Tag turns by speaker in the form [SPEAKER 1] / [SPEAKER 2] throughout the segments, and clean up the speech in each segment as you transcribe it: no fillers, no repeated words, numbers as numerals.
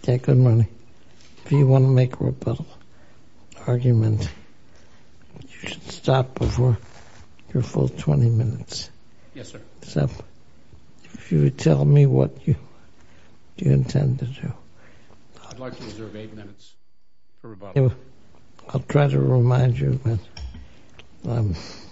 [SPEAKER 1] Yeah, good morning. If you want to make a rebuttal argument, you should stop before your full 20 minutes.
[SPEAKER 2] Yes, sir.
[SPEAKER 1] So, if you would tell me what you intend to do.
[SPEAKER 2] I'd like to reserve 8 minutes for rebuttal.
[SPEAKER 1] I'll try to remind you, but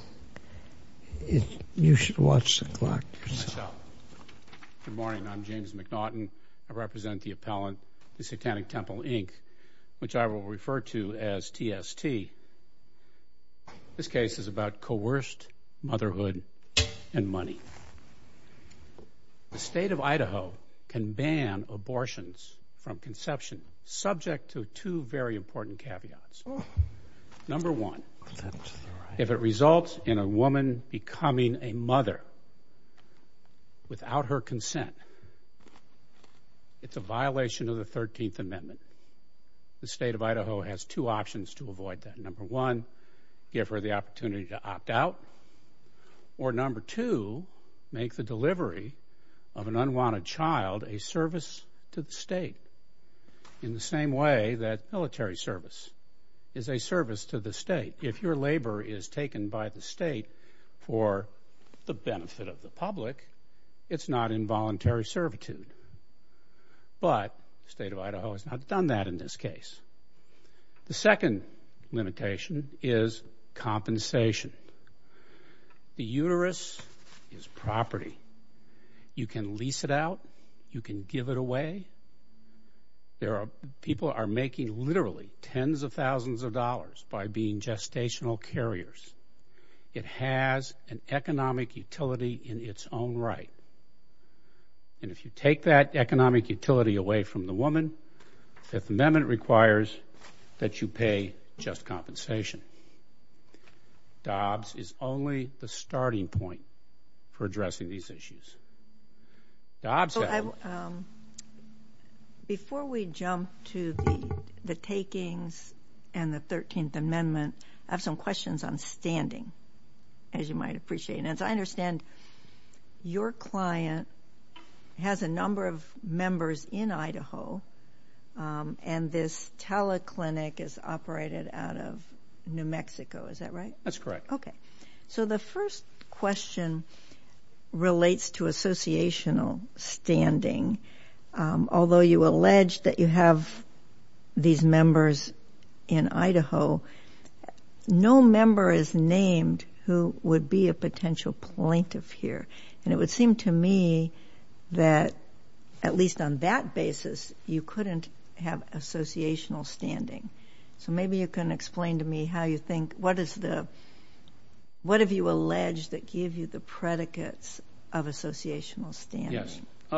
[SPEAKER 1] you should watch the clock yourself.
[SPEAKER 2] Good morning. I'm James McNaughton. I represent the appellant, the Satanic Temple, Inc., which I will refer to as TST. This case is about coerced motherhood and money. The state of Idaho can ban abortions from conception, subject to 2 very important caveats. Number 1, if it results in a woman becoming a mother without her consent, it's a violation of the 13th Amendment. The state of Idaho has 2 options to avoid that. Number 1, give her the opportunity to opt out. Or number 2, make the delivery of an unwanted child a service to the state, in the same way that military service is a service to the state. If your labor is taken by the state for the benefit of the public, it's not involuntary servitude. But the state of Idaho has not done that in this case. The second limitation is compensation. The uterus is property. You can lease it out. You can give it away. People are making literally tens of thousands of dollars by being gestational carriers. It has an economic utility in its own right. And if you take that economic utility away from the woman, the Fifth Amendment requires that you pay just compensation. Dobbs is only the starting point for addressing these issues. Dobbs
[SPEAKER 3] before we jump to the takings and the 13th Amendment, I have some questions on standing, as you might appreciate. And as I understand, your client has a number of members in Idaho, and this teleclinic is operated out of New Mexico. Is that right?
[SPEAKER 2] That's correct.
[SPEAKER 3] Okay. So the first question relates to associational standing. Although you allege that you have these members in Idaho, no member is named who would be a potential plaintiff here. And it would seem to me that, at least on that basis, you couldn't have associational standing. So maybe you can explain to me how you think, what have you alleged that give you the predicates of associational standing?
[SPEAKER 2] Yes.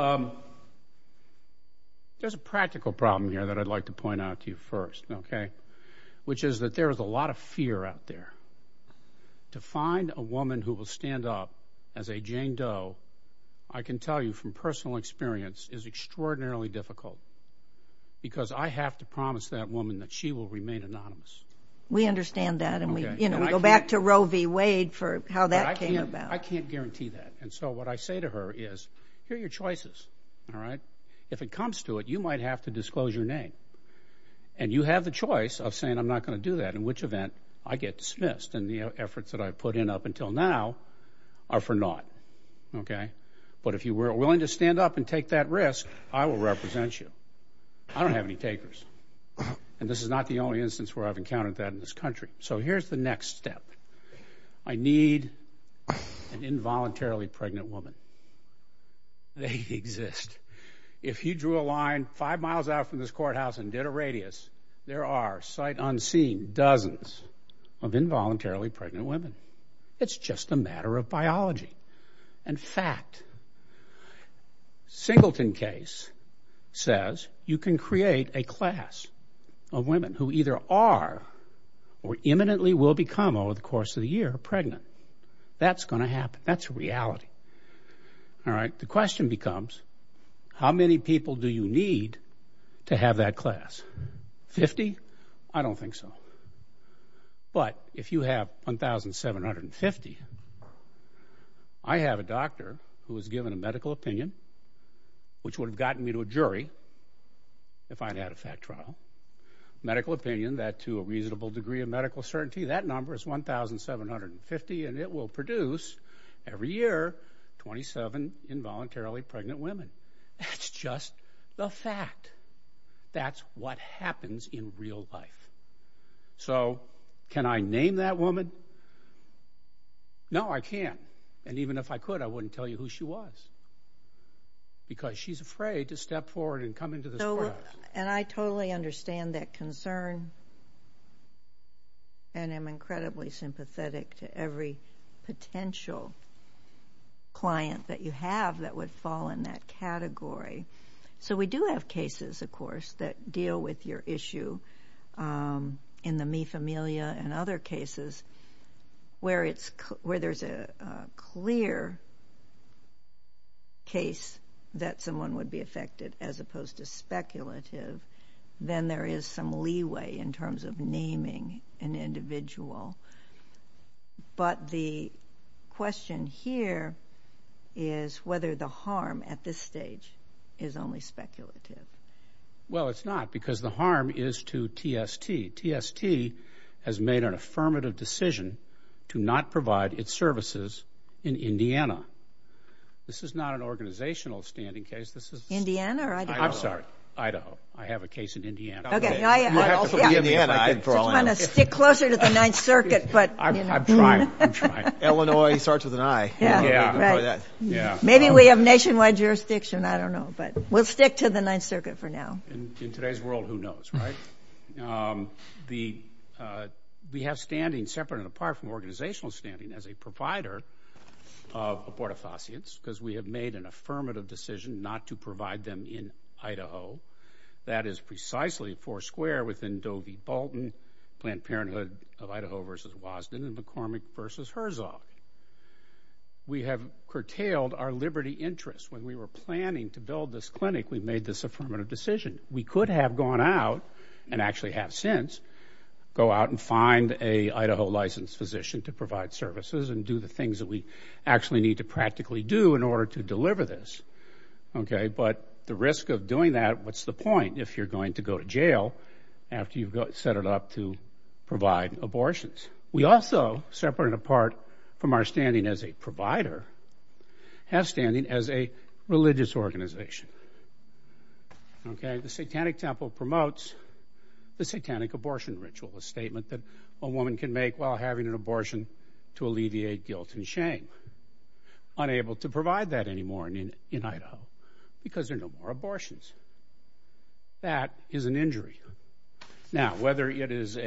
[SPEAKER 2] There's a practical problem here that I'd like to point out to you first, okay, which is that there is a lot of fear out there. To find a woman who will stand up as a Jane Doe, I can tell you from personal experience, is extraordinarily difficult, because I have to promise that woman that she will remain anonymous.
[SPEAKER 3] We understand that, and
[SPEAKER 2] okay.
[SPEAKER 3] we go back to Roe v. Wade for how that came about.
[SPEAKER 2] I can't guarantee that. And so what I say to her is, here are your choices, all right? If it comes to it, you might have to disclose your name. And you have the choice of saying, I'm not going to do that, in which event I get dismissed, and the efforts that I've put in up until now are for naught, okay? But if you were willing to stand up and take that risk, I will represent you. I don't have any takers. And this is not the only instance where I've encountered that in this country. So here's the next step. I need an involuntarily pregnant woman. They exist. If you drew a line 5 miles out from this courthouse and did a radius, there are, sight unseen, dozens of involuntarily pregnant women. It's just a matter of biology and fact. Singleton case says you can create a class of women who either are or imminently will become, over the course of the year, pregnant. That's going to happen. That's a reality. All right? The question becomes, how many people do you need to have that class? 50? I don't think so. But if you have 1,750, I have a doctor who was given a medical opinion, which would have gotten me to a jury, if I'd had a fact trial. Medical opinion that to a reasonable degree of medical certainty, that number is 1,750, and it will produce every year 27 involuntarily pregnant women. That's just the fact. That's what happens in real life. So can I name that woman? No, I can't. And even if I could, I wouldn't tell you who she was, because she's afraid to step forward and come into this courthouse.
[SPEAKER 3] And I totally understand that concern, and am incredibly sympathetic to every potential client that you have that would fall in that category. So we do have cases, of course, that deal with your issue in the Mi Familia and other cases where there's a clear case that someone would be affected as opposed to speculative. Then there is some leeway in terms of naming an individual. But the question here is whether the harm at this stage is only speculative.
[SPEAKER 2] Well, it's not, because the harm is to TST. TST has made an affirmative decision to not provide its services in Indiana. This is not an organizational standing case. This is
[SPEAKER 3] Indiana or Idaho?
[SPEAKER 2] I'm sorry, Idaho. I I have a case in Indiana.
[SPEAKER 3] Okay.
[SPEAKER 2] You have to forgive me if I
[SPEAKER 3] just want to stick closer to the Ninth Circuit, but
[SPEAKER 2] I'm trying.
[SPEAKER 4] Illinois starts with an I.
[SPEAKER 3] Yeah, right.
[SPEAKER 2] Yeah.
[SPEAKER 3] Maybe we have nationwide jurisdiction. I don't know, but we'll stick to the Ninth Circuit for now.
[SPEAKER 2] In today's world, who knows, right? We have standing separate and apart from organizational standing as a provider of abortifacients, because we have made an affirmative decision not to provide them in Idaho. That is precisely foursquare within Doe v. Bolton, Planned Parenthood of Idaho versus Wasden, and McCormick versus Herzog. We have curtailed our liberty interests. When we were planning to build this clinic, we made this affirmative decision. We could have gone out, and actually have since, go out and find a Idaho licensed physician to provide services and do the things that we actually need to practically do in order to deliver this. Okay, but the risk of doing that, what's the point if you're going to go to jail after you've set it up to provide abortions? We also, separate and apart from our standing as a provider, have standing as a religious organization. Okay, the Satanic Temple promotes the satanic abortion ritual, a statement that a woman can make while having an abortion to alleviate guilt and shame. Unable to provide that anymore in Idaho because there are no more abortions. That is an injury. Now, whether it is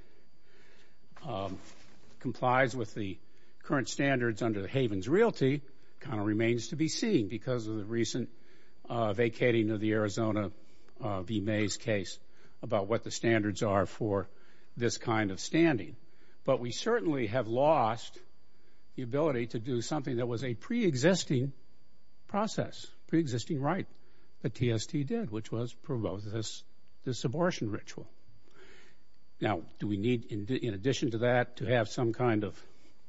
[SPEAKER 2] complies with the current standards under the Havens Realty kind of remains to be seen because of the recent vacating of the Arizona v. Mays case about what the standards are for this kind of standing. But we certainly have lost the ability to do something that was a pre-existing process, pre-existing right that TST did, which was promote this abortion ritual. Now, do we need, in addition to that, to have some kind of,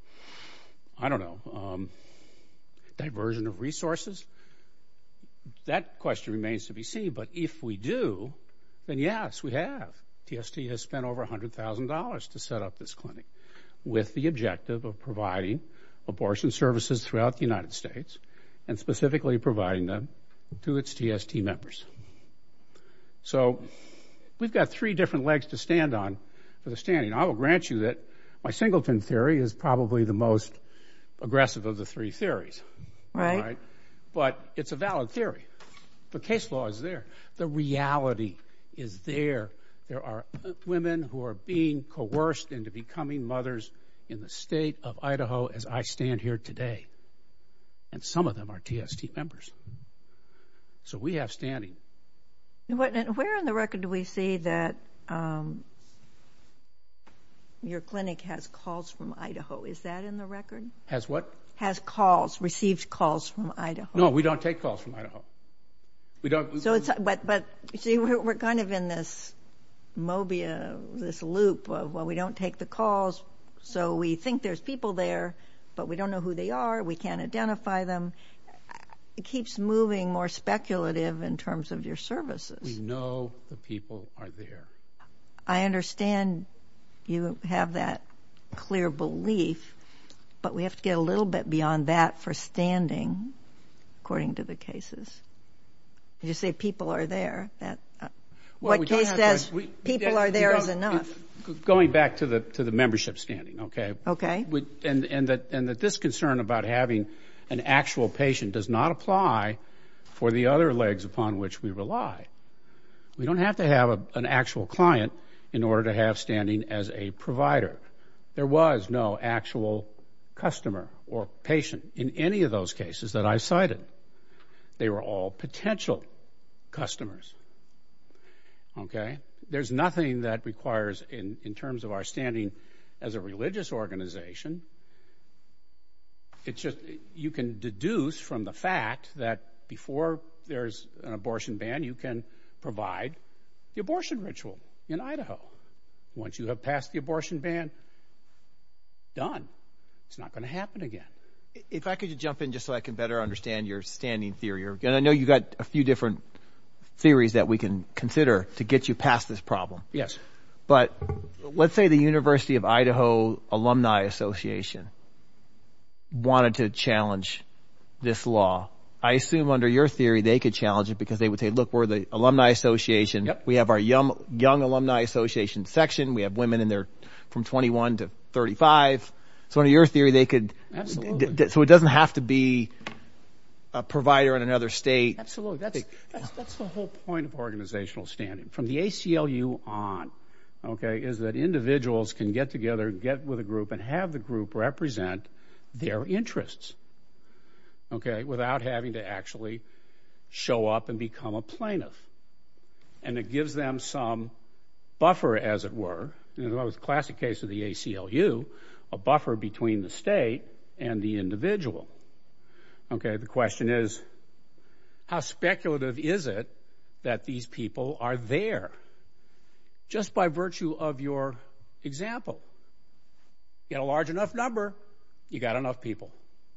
[SPEAKER 2] diversion of resources? That question remains to be seen, but if we do, then yes, we have. TST has spent over $100,000 to set up this clinic with the objective of providing abortion services throughout the United States and specifically providing them to its TST members. So we've got three different legs to stand on for the standing. I will grant you that my singleton theory is probably the most aggressive of the three theories.
[SPEAKER 3] Right.
[SPEAKER 2] But it's a valid theory. The case law is there. The reality is there. There are women who are being coerced into becoming mothers in the state of Idaho as I stand here today. And some of them are TST members. So we have standing.
[SPEAKER 3] Where in the record do we see that your clinic has calls from Idaho? Is that in the record?
[SPEAKER 2] Has what?
[SPEAKER 3] Has received calls from Idaho.
[SPEAKER 2] No, we don't take calls from Idaho. We don't.
[SPEAKER 3] So it's, but see, we're kind of in this this loop of, well, we don't take the calls, so we think there's people there, but we don't know who they are. We can't identify them. keeps moving more speculative in terms of your services.
[SPEAKER 2] We know the people are there.
[SPEAKER 3] I understand you have that clear belief, but we have to get a little bit beyond that for standing, according to the cases. You say people are there. What case says people are there is enough?
[SPEAKER 2] Going back to the membership standing, okay?
[SPEAKER 3] Okay.
[SPEAKER 2] And that this concern about having an actual patient does not apply for the other legs upon which we rely. We don't have to have an actual client in order to have standing as a provider. There was no actual customer or patient in any of those cases that I cited. They were all potential customers. Okay? There's nothing that requires, in terms of our standing as a religious organization, it's just you can deduce from the fact that before there's an abortion ban, you can provide the abortion ritual in Idaho. Once you have passed the abortion ban, done. It's not going to happen again.
[SPEAKER 4] If I could just jump in just so I can better understand your standing theory. And I know you got a few different theories that we can consider to get you past this problem.
[SPEAKER 2] Yes.
[SPEAKER 4] But let's say the University of Idaho Alumni Association wanted to challenge this law. I assume under your theory they could challenge it because they would say, look, we're the Alumni Association.
[SPEAKER 2] Yep.
[SPEAKER 4] We have our young Alumni Association section. We have women in there from 21 to 35. So under your theory, they could.
[SPEAKER 2] Absolutely.
[SPEAKER 4] So it doesn't have to be a provider in another state.
[SPEAKER 2] Absolutely. That's the whole point of organizational standing. From the ACLU on, okay, is that individuals can get together, get with a group, and have the group represent their interests, okay, without having to actually show up and become a plaintiff. And it gives them some buffer, as it were. You know, that was a classic case of the ACLU, a buffer between the state and the individual. Okay, the question is, how speculative is it that these people are there? Just by virtue of your example. Get a large enough number, you got enough people.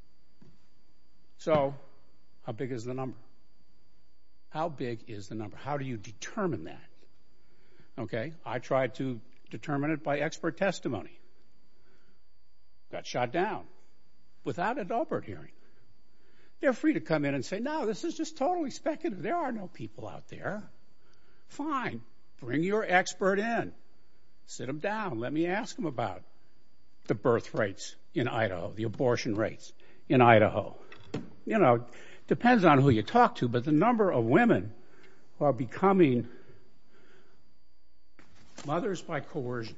[SPEAKER 2] So, how big is the number? How big is the number? How do you determine that? Okay, I tried to determine it by expert testimony. Got shot down without a Daubert hearing. They're free to come in and say, no, this is just totally speculative. There are no people out there. Fine. Bring your expert in. Sit them down. Let me ask them about the birth rates in Idaho, the abortion rates in Idaho. You know, depends on who you talk to, but the number of women who are becoming mothers by coercion,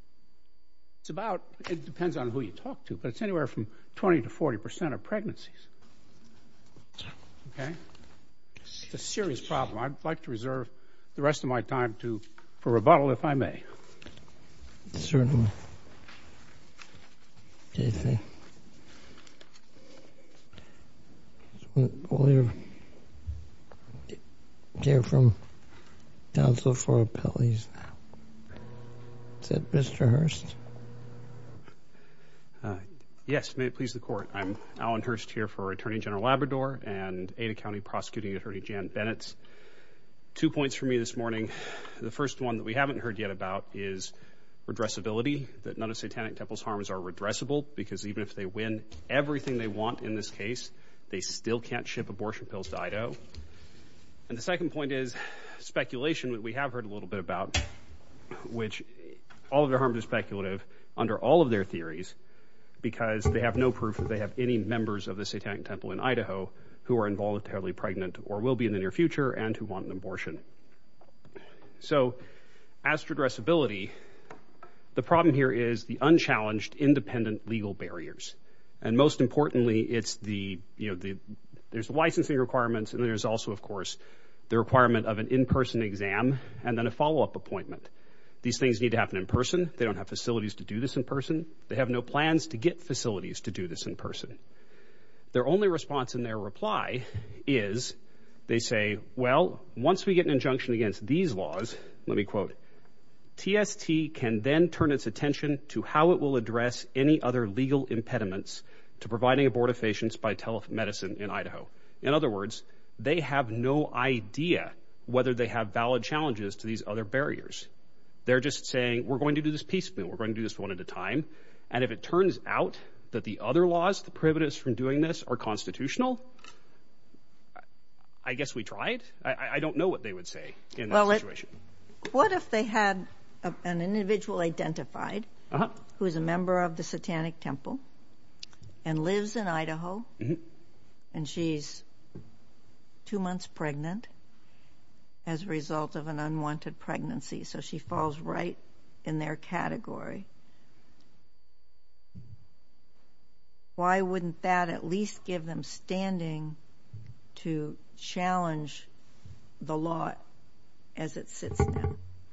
[SPEAKER 2] it depends on who you talk to, but it's anywhere from 20 to 40% of pregnancies. Okay? It's a serious problem. I'd like to reserve the rest of my time for rebuttal, if I may.
[SPEAKER 1] Certainly. JC. We'll hear from counsel for appellees now. Is that Mr. Hurst?
[SPEAKER 5] Yes, may it please the Court. I'm Alan Hurst here for Attorney General Labrador and Ada County Prosecuting Attorney Jan Bennett. 2 points for me this morning. The first one that we haven't heard yet about is redressability, that none of Satanic Temple's harms are redressable because even if they win everything they want in this case, they still can't ship abortion pills to Idaho. And the second point is speculation, that we have heard a little bit about, which all of their harms are speculative under all of their theories because they have no proof that they have any members of the Satanic Temple in Idaho who are involuntarily pregnant or will be in the near future and who want an abortion. So as to redressability, the problem here is the unchallenged independent legal barriers. And most importantly, it's there's the licensing requirements, and there's also, of course, the requirement of an in-person exam and then a follow-up appointment. These things need to happen in person. They don't have facilities to do this in person. They have no plans to get facilities to do this in person. Their only response in their reply is they say, well, once we get an injunction against these laws, let me quote, TST can then turn its attention to how it will address any other legal impediments to providing abortifacients by telemedicine in Idaho. In other words, they have no idea whether they have valid challenges to these other barriers. They're just saying, we're going to do this piecemeal. We're going to do this one at a time. And if it turns out that the other laws that prohibit us from doing this are constitutional, I guess we tried. I don't know what they would say in that situation.
[SPEAKER 3] What if they had an individual identified who is a member of the Satanic Temple and lives in Idaho, and she's 2 months pregnant as a result of an unwanted pregnancy, so she falls right in their category? Why wouldn't that at least give them standing to challenge the law as it sits now?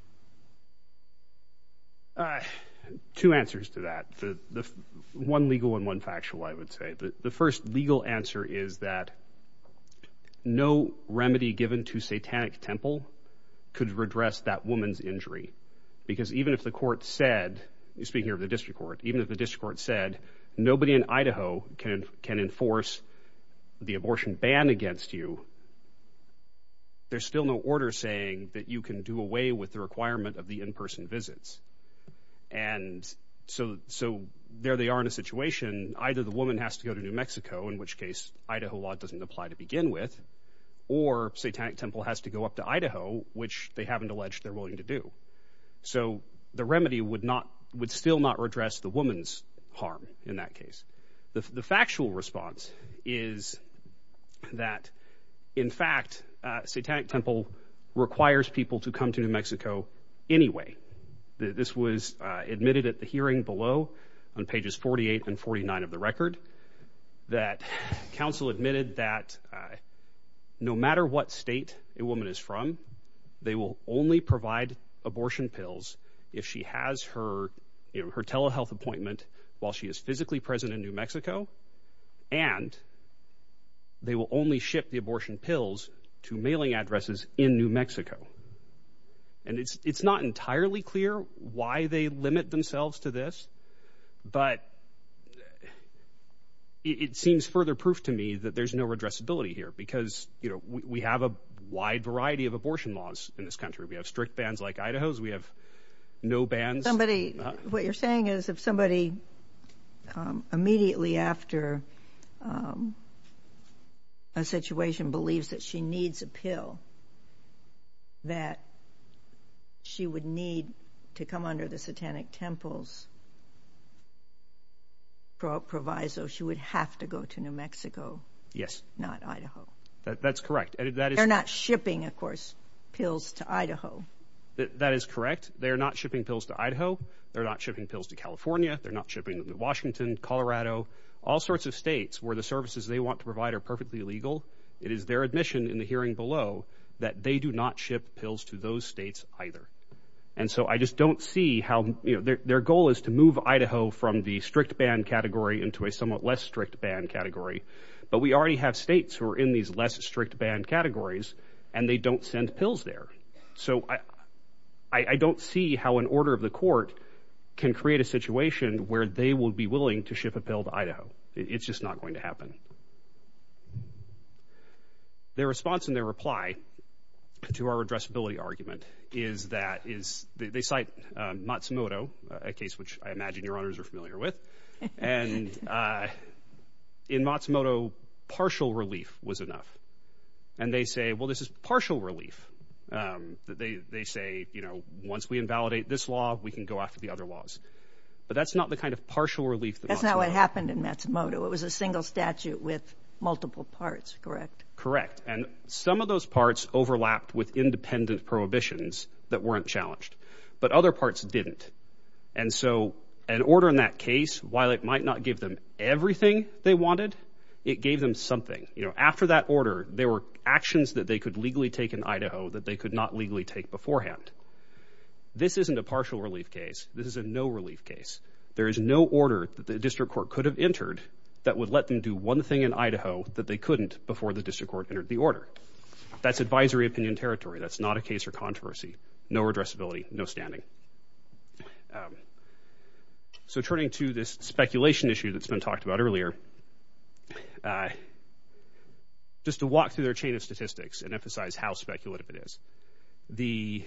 [SPEAKER 5] Two answers to that. The one legal and one factual, I would say. The first legal answer is that no remedy given to Satanic Temple could redress that woman's injury. Because even if the court said, speaking here of the district court, even if the district court said, nobody in Idaho can enforce the abortion ban against you, there's still no order saying that you can do away with the requirement of the in-person visits. And so there they are in a situation, either the woman has to go to New Mexico, in which case Idaho law doesn't apply to begin with, or Satanic Temple has to go up to Idaho, which they haven't alleged they're willing to do. So the remedy would still not redress the woman's harm in that case. The factual response is that, in fact, Satanic Temple requires people to come to New Mexico anyway. This was admitted at the hearing below on pages 48 and 49 of the record, that counsel admitted that no matter what state a woman is from, they will only provide abortion pills if she has her telehealth appointment while she is physically present in New Mexico, and they will only ship the abortion pills to mailing addresses in New Mexico. And it's not entirely clear why they limit themselves to this, but it seems further proof to me that there's no redressability here, because we have a wide variety of abortion laws in this country. We have strict bans like Idaho's. We have no bans.
[SPEAKER 3] What you're saying is if somebody immediately after a situation believes that she needs a pill, that she would need to come under the Satanic Temple's proviso, she would have to go to New Mexico.
[SPEAKER 5] Yes.
[SPEAKER 3] Not Idaho.
[SPEAKER 5] That's correct.
[SPEAKER 3] They're not shipping, of course, pills to Idaho.
[SPEAKER 5] That is correct. They're not shipping pills to Idaho. They're not shipping pills to California. They're not shipping them to Washington, Colorado, all sorts of states where the services they want to provide are perfectly legal. It is their admission in the hearing below that they do not ship pills to those states either. And so I just don't see how, their goal is to move Idaho from the strict ban category into a somewhat less strict ban category. But we already have states who are in these less strict ban categories, and they don't send pills there. So I don't see how an order of the court can create a situation where they will be willing to ship a pill to Idaho. It's just not going to happen. Their response and their reply to our redressability argument is they cite Matsumoto, a case which I imagine your honors are familiar with. And in Matsumoto, partial relief was enough. And they say, well, this is partial relief. They say, once we invalidate this law, we can go after the other laws. But that's not the kind of partial relief that
[SPEAKER 3] That's not what happened in Matsumoto. It was a single statute with multiple parts, correct?
[SPEAKER 5] Correct. And some of those parts overlapped with independent prohibitions that weren't challenged, but other parts didn't. And so an order in that case, while it might not give them everything they wanted, it gave them something. After that order, there were actions that they could legally take in Idaho that they could not legally take beforehand. This isn't a partial relief case. This is a no relief case. There is no order that the district court could have entered that would let them do one thing in Idaho that they couldn't before the district court entered the order. That's advisory opinion territory. That's not a case or controversy. No redressability, no standing. So turning to this speculation issue that's been talked about earlier, just to walk through their chain of statistics and emphasize how speculative it is. They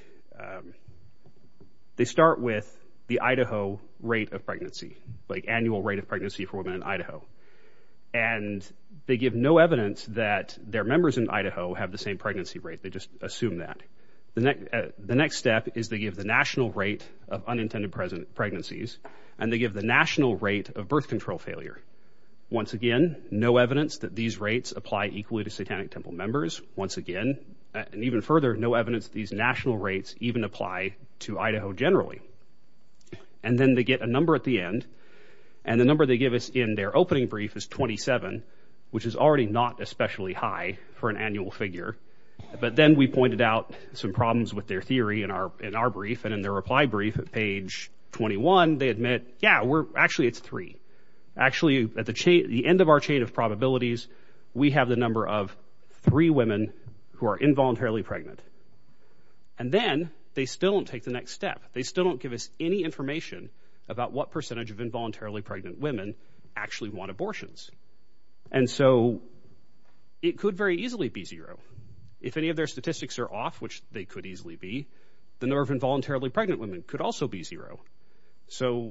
[SPEAKER 5] start with the Idaho rate of pregnancy, like annual rate of pregnancy for women in Idaho. And they give no evidence that their members in Idaho have the same pregnancy rate. They just assume that. The next step is they give the national rate of unintended pregnancies, and they give the national rate of birth control failure. Once again, no evidence that these rates apply equally to Satanic Temple members. Once again, and even further, no evidence that these national rates even apply to Idaho generally. And then they get a number at the end, and the number they give us in their opening brief is 27, which is already not especially high for an annual figure. But then we pointed out some problems with their theory in our brief, and in their reply brief at page 21, they admit, it's 3. Actually, at the end of our chain of probabilities, we have the number of 3 women who are involuntarily pregnant. And then they still don't take the next step. They still don't give us any information about what percentage of involuntarily pregnant women actually want abortions. And so it could very easily be 0. If any of their statistics are off, which they could easily be, the number of involuntarily pregnant women could also be 0. So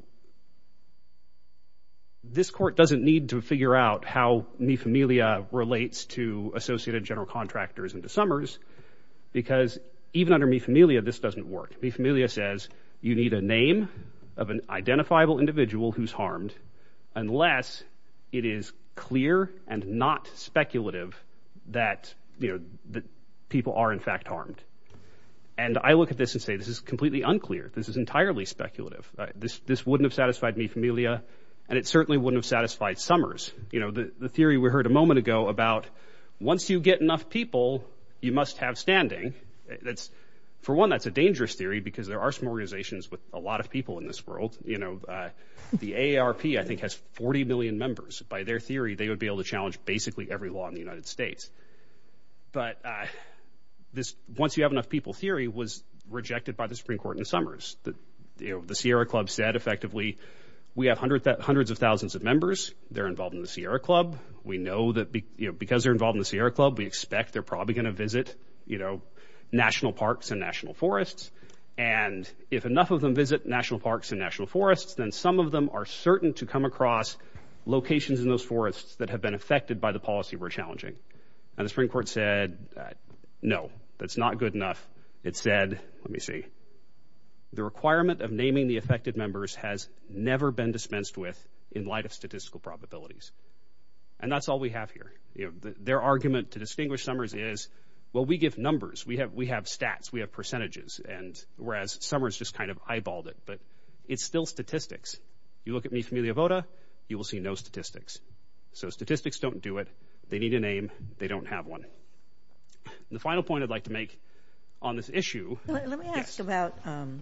[SPEAKER 5] this court doesn't need to figure out how Mi Familia relates to Associated General Contractors and to Summers, because even under Mi Familia, this doesn't work. Mi Familia says you need a name of an identifiable individual who's harmed unless it is clear and not speculative that, that people are in fact harmed. And I look at this and say, this is completely unclear. This is entirely speculative. This wouldn't have satisfied Mi Familia, and it certainly wouldn't have satisfied Summers. The theory we heard a moment ago about once you get enough people, you must have standing. For one, that's a dangerous theory because there are some organizations with a lot of people in this world. The AARP, I think, has 40 million members. By their theory, they would be able to challenge basically every law in the United States. But this once you have enough people theory was rejected by the Supreme Court in Summers. The Sierra Club said effectively, we have hundreds of thousands of members. They're involved in the Sierra Club. We know that because they're involved in the Sierra Club, we expect they're probably going to visit national parks and national forests. And if enough of them visit national parks and national forests, then some of them are certain to come across locations in those forests that have been affected by the policy we're challenging. And the Supreme Court said, no, that's not good enough. It said, the requirement of naming the affected members has never been dispensed with in light of statistical probabilities. And that's all we have here. Their argument to distinguish Summers is, well, we give numbers. We have stats. We have percentages. And whereas Summers just kind of eyeballed it. But it's still statistics. You look at Mi Familia Vota, you will see no statistics. So statistics don't do it. They need a name. They don't have one. The final point I'd like to make on this issue.
[SPEAKER 3] Let me ask about,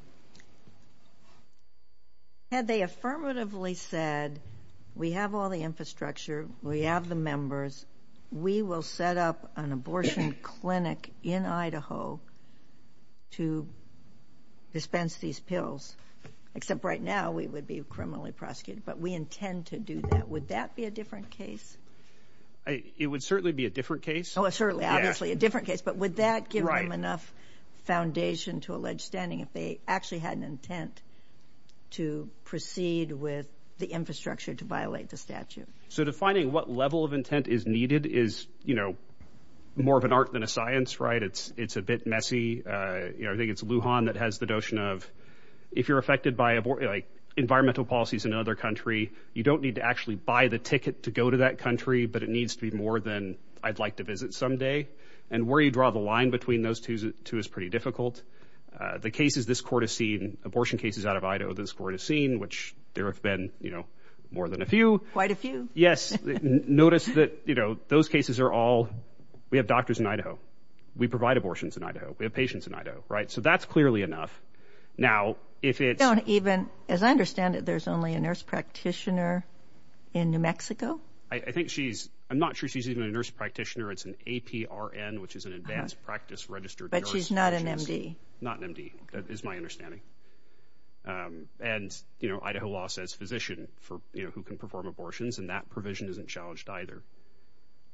[SPEAKER 3] had they affirmatively said, we have all the infrastructure, we have the members, we will set up an abortion clinic in Idaho to dispense these pills, except right now we would be criminally prosecuted, but we intend to do that. Would that be a different case?
[SPEAKER 5] It would certainly be a different case.
[SPEAKER 3] Oh, certainly, obviously a different case, but would that give them enough foundation to allege standing if they actually had an intent to proceed with the infrastructure to violate the statute? So
[SPEAKER 5] defining what level of intent is needed is, more of an art than a science, right? It's a bit messy. I think it's Lujan that has the notion of if you're affected by environmental policies in another country, you don't need to actually buy the ticket to go to that country, but it needs to be more than I'd like to visit someday. And where you draw the line between those two is pretty difficult. The cases this court has seen, abortion cases out of Idaho this court has seen, which there have been, more than a few.
[SPEAKER 3] Quite a few.
[SPEAKER 5] Yes. Notice that, those cases are all, we have doctors in Idaho. We provide abortions in Idaho. We have patients in Idaho, right? So that's clearly enough. Now, if it's... Don't even, as I understand it, there's only a nurse practitioner in New Mexico? I think I'm not sure she's even a nurse practitioner. It's an APRN, which is an advanced practice registered nurse. But she's not an MD? Not an MD. That is my understanding. And, Idaho law says physician for, who can perform abortions, and that provision isn't challenged either.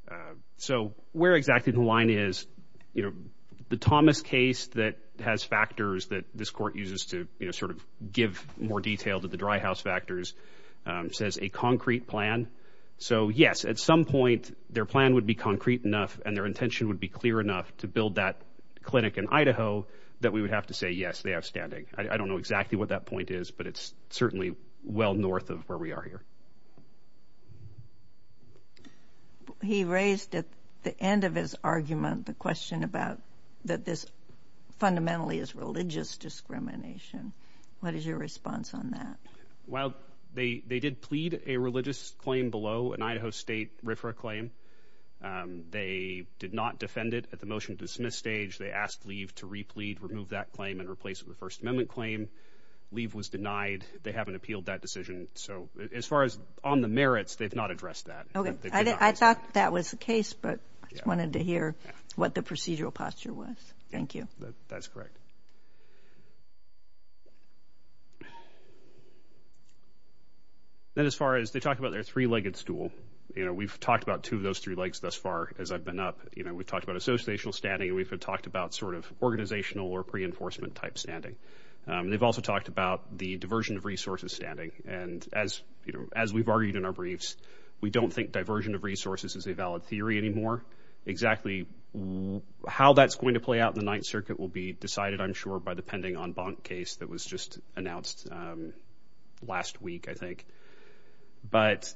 [SPEAKER 5] So where exactly the line is, the Thomas case that has factors that this court uses to, sort of give more detail to the dry house factors, says a concrete plan. So yes, at some point their plan would be concrete enough and their intention would be clear enough to build that clinic in Idaho that we would have to say, yes, they have standing. I don't know exactly what that point is, but it's certainly well north of where we are here.
[SPEAKER 3] He raised at the end of his argument the question about that this fundamentally is religious discrimination. What is your response on that?
[SPEAKER 5] Well, they did plead a religious claim below an Idaho State RFRA claim. They did not defend it at the motion to dismiss stage. They asked leave to replead, remove that claim, and replace it with a First Amendment claim. Leave was denied. They haven't appealed that decision. So as far as on the merits, they've not addressed that.
[SPEAKER 3] Okay. I thought that was the case, but I just wanted to hear what the procedural posture was. Thank you.
[SPEAKER 5] That's correct. Then as far as they talk about their three-legged stool, we've talked about two of those three legs thus far as I've been up. We've talked about associational standing, and we've talked about sort of organizational or pre-enforcement type standing. They've also talked about the diversion of resources standing. And as we've argued in our briefs, we don't think diversion of resources is a valid theory anymore. Exactly how that's going to play out in the Ninth Circuit will be decided, I'm sure, by the pending en banc case that was just announced last week, I think. But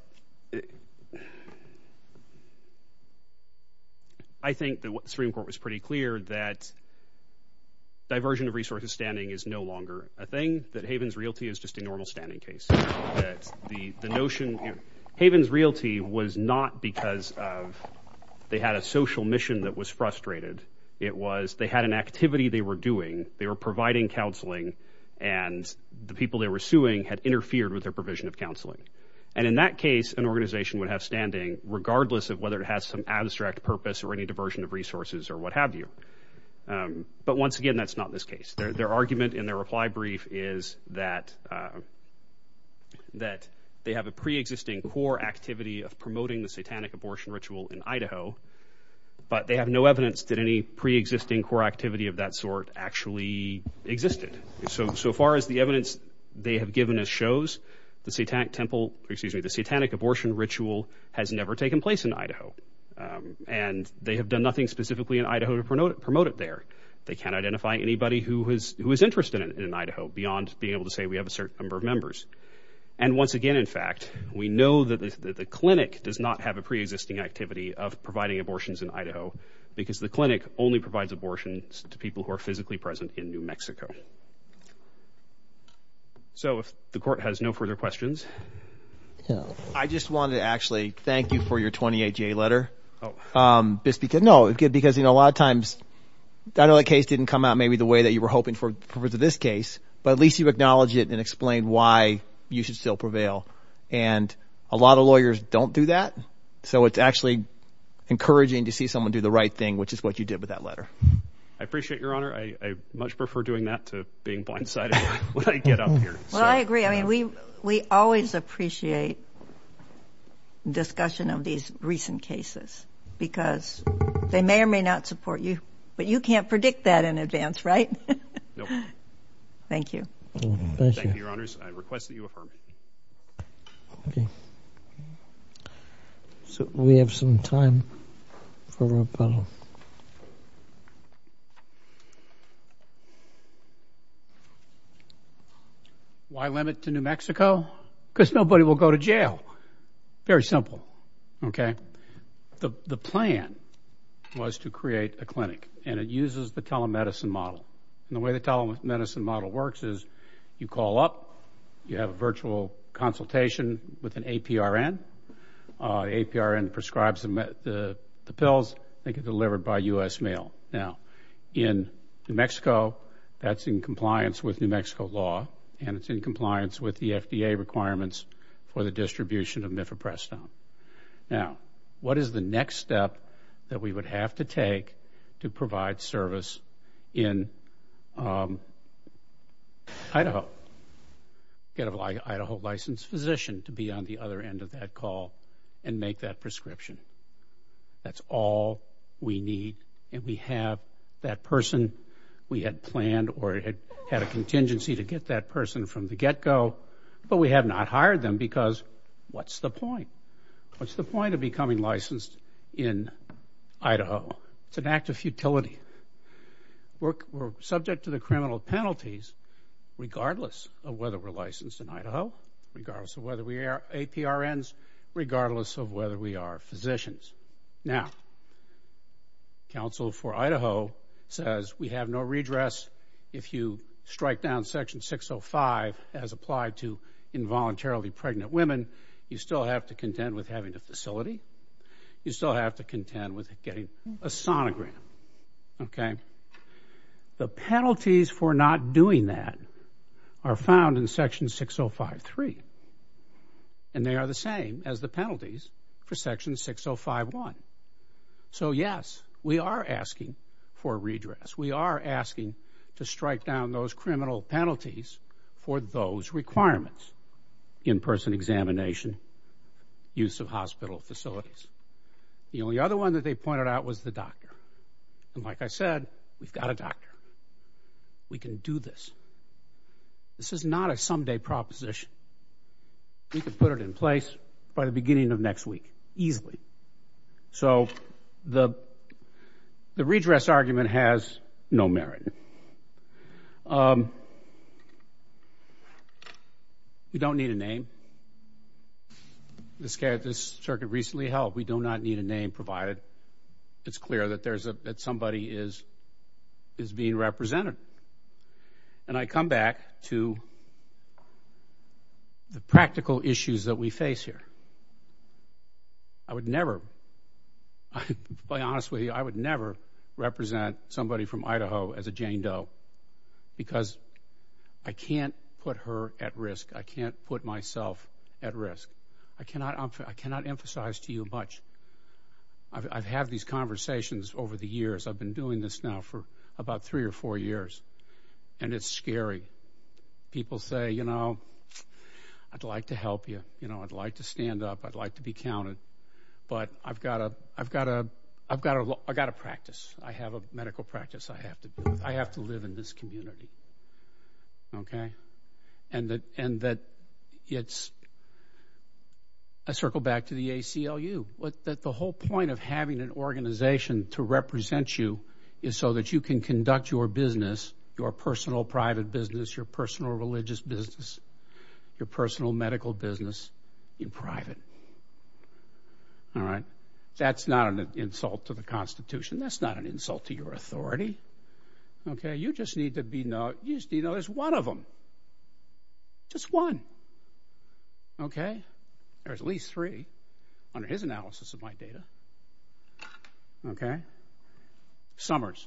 [SPEAKER 5] I think that the Supreme Court was pretty clear that diversion of resources standing is no longer a thing, that Havens Realty is just a normal standing case. That the notion, Havens Realty was not because of they had a social mission that was frustrated. It was they had an activity they were doing. They were providing counseling, and the people they were suing had interfered with their provision of counseling. And in that case, an organization would have standing regardless of whether it has some abstract purpose or any diversion of resources or what have you. But once again, that's not this case. Their argument in their reply brief is that they have a pre-existing core activity of promoting the satanic abortion ritual in Idaho, but they have no evidence that any pre-existing core activity of that sort actually existed. So far as the evidence they have given us shows, the satanic abortion ritual has never taken place in Idaho. And they have done nothing specifically in Idaho to promote it there. They can't identify anybody who is interested in it in Idaho beyond being able to say we have a certain number of members. And once again, in fact, we know that the clinic does not have a pre-existing activity of providing abortions in Idaho because the clinic only provides abortions to people who are physically present in New Mexico. So if the court has no further questions.
[SPEAKER 4] Yeah. I just wanted to actually thank you for your 28J letter.
[SPEAKER 5] Oh.
[SPEAKER 4] Just because, a lot of times, I know that case didn't come out maybe the way that you were hoping for this case, but at least you acknowledged it and explained why you should still prevail. And a lot of lawyers don't do that. So it's actually encouraging to see someone do the right thing, which is what you did with that letter.
[SPEAKER 5] I appreciate Your Honor. I much prefer doing that to being blindsided when I get up here.
[SPEAKER 3] Well, I agree. I mean, we always appreciate discussion of these recent cases because they may or may not support you, but you can't predict that in advance, right?
[SPEAKER 5] Nope.
[SPEAKER 3] Thank you.
[SPEAKER 5] Thank you, Your Honors. I request that you affirm.
[SPEAKER 1] Okay. So we have some time for rebuttal.
[SPEAKER 2] Why limit to New Mexico? Because nobody will go to jail. Very simple, okay? The plan was to create a clinic, and it uses the telemedicine model. And the way the telemedicine model works is you call up, you have a virtual consultation with an APRN. The APRN prescribes the pills. They get delivered by U.S. mail. Now, in New Mexico, that's in compliance with New Mexico law, and it's in compliance with the FDA requirements for the distribution of mifepristone. Now, what is the next step that we would have to take to provide service in Idaho? Get an Idaho licensed physician to be on the other end of that call and make that prescription. That's all we need. And we have that person. We had planned or had a contingency to get that person from the get-go, but we have not hired them because what's the point? What's the point of becoming licensed in Idaho? It's an act of futility. We're subject to the criminal penalties regardless of whether we're licensed in Idaho, regardless of whether we are APRNs, regardless of whether we are physicians. Now, counsel for Idaho says we have no redress if you strike down Section 605 as applied to involuntarily pregnant women. You still have to contend with having a facility. You still have to contend with getting a sonogram. Okay? The penalties for not doing that are found in Section 605.3, and they are the same as the penalties for Section 605.1. So, yes, we are asking for redress. We are asking to strike down those criminal penalties for those requirements: in-person examination, use of hospital facilities. The only other one that they pointed out was the doctor. And like I said, we've got a doctor. We can do this. This is not a someday proposition. We could put it in place by the beginning of next week, easily. So the redress argument has no merit. We don't need a name. This circuit recently held. We do not need a name provided it's clear that that somebody is being represented. And I come back to the practical issues that we face here. I would never, to be honest with you, I would never represent somebody from Idaho as a Jane Doe, because I can't put her at risk. I can't put myself at risk. I cannot emphasize to you much. I've had these conversations over the years. I've been doing this now for about 3 or 4 years, and it's scary. People say, I'd like to help you. I'd like to stand up. I'd like to be counted, but I've got to practice. I have a medical practice I have to do. I have to live in this community. Okay, and that it's. I circle back to the ACLU. That the whole point of having an organization to represent you is so that you can conduct your business, your personal private business, your personal religious business, your personal medical business in private. All right? That's not an insult to the Constitution. That's not an insult to your authority. Okay? You just need to know there's one of them. Just one. Okay? There's at least 3 under his analysis of my data. Okay? Summers,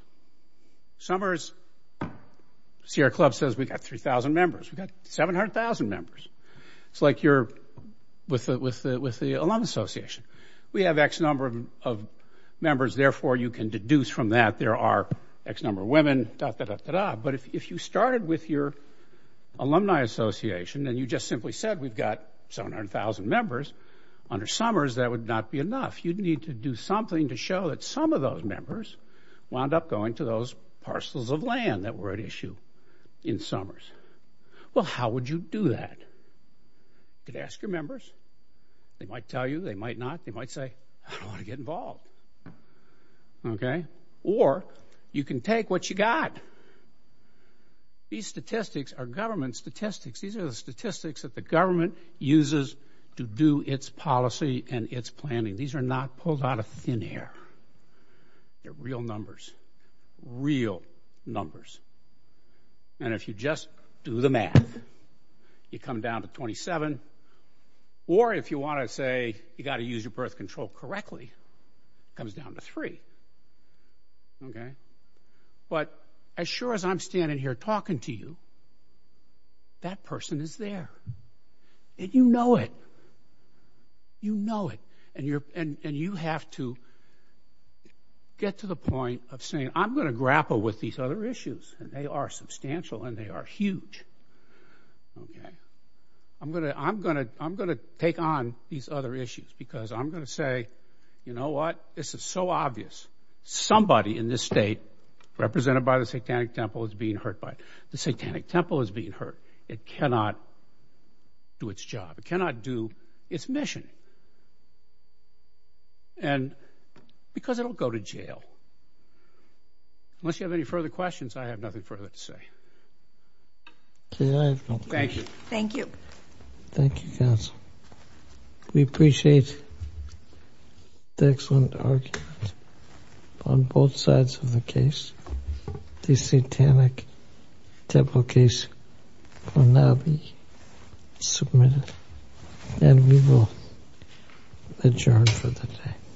[SPEAKER 2] Sierra Club says we got 3,000 members. We got 700,000 members. It's like you're with the Alum Association. We have X number of members, therefore you can deduce from that there are X number of women, da-da-da-da-da. But if you started with your Alumni Association and you just simply said we've got 700,000 members, under Summers that would not be enough. You'd need to do something to show that some of those members wound up going to those parcels of land that were at issue in Summers. Well, how would you do that? You could ask your members. They might tell you, they might not. They might say, I don't want to get involved. Okay? Or you can take what you got. These statistics are government statistics. These are the statistics that the government uses to do its policy and its planning. These are not pulled out of thin air. They're real numbers. Real numbers. And if you just do the math, you come down to 27. Or if you want to say you got to use your birth control correctly, it comes down to 3. Okay? But as sure as I'm standing here talking to you, that person is there. And you know it. You know it. And you have to get to the point of saying, I'm going to grapple with these other issues. And they are substantial and they are huge. Okay? I'm going to take on these other issues because I'm going to say, you know what? This is so obvious. Somebody in this state, represented by the Satanic Temple, is being hurt by it. The Satanic Temple is being hurt. It cannot do its job. It cannot do its mission. And because it'll go to jail. Unless you have any further questions, I have nothing further to say.
[SPEAKER 1] Okay, I have no
[SPEAKER 2] Thank you.
[SPEAKER 3] Thank you.
[SPEAKER 1] Thank you, counsel. We appreciate the excellent argument on both sides of the case. The Satanic Temple case will now be submitted, and we will adjourn for the day.